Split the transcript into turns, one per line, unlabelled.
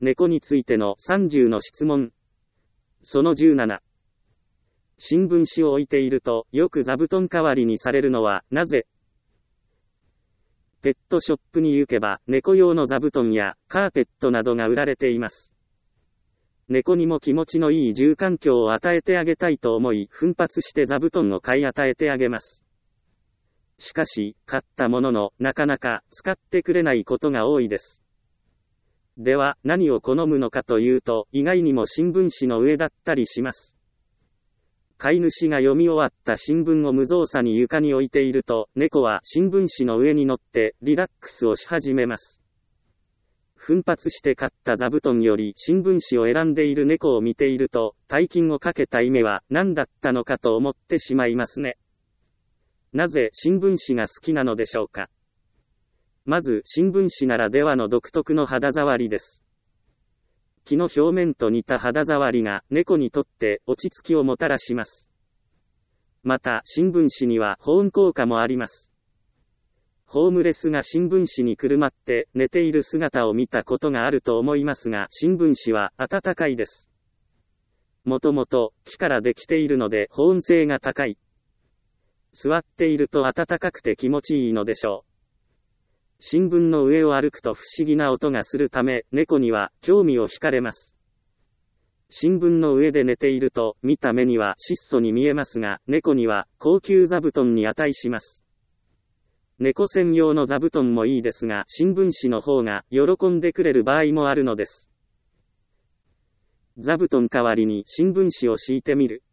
猫についての30の質問。その17。新聞紙を置いていると、よく座布団代わりにされるのは、なぜ？ペットショップに行けば、猫用の座布団やカーペットなどが売られています。猫にも気持ちのいい住環境を与えてあげたいと思い、奮発して座布団を買い与えてあげます。しかし、買ったものの、なかなか使ってくれないことが多いです。では、何を好むのかというと、意外にも新聞紙の上だったりします。飼い主が読み終わった新聞を無造作に床に置いていると、猫は新聞紙の上に乗ってリラックスをし始めます。奮発して買った座布団より新聞紙を選んでいる猫を見ていると、大金をかけた意味は何だったのかと思ってしまいますね。なぜ新聞紙が好きなのでしょうか。まず、新聞紙ならではの独特の肌触りです。木の表面と似た肌触りが猫にとって落ち着きをもたらします。また、新聞紙には保温効果もあります。ホームレスが新聞紙にくるまって寝ている姿を見たことがあると思いますが、新聞紙は暖かいです。もともと木からできているので保温性が高い。座っていると暖かくて気持ちいいのでしょう。新聞の上を歩くと不思議な音がするため、猫には興味を惹かれます。新聞の上で寝ていると、見た目には質素に見えますが、猫には高級座布団に値します。猫専用の座布団もいいですが、新聞紙の方が喜んでくれる場合もあるのです。座布団代わりに新聞紙を敷いてみる。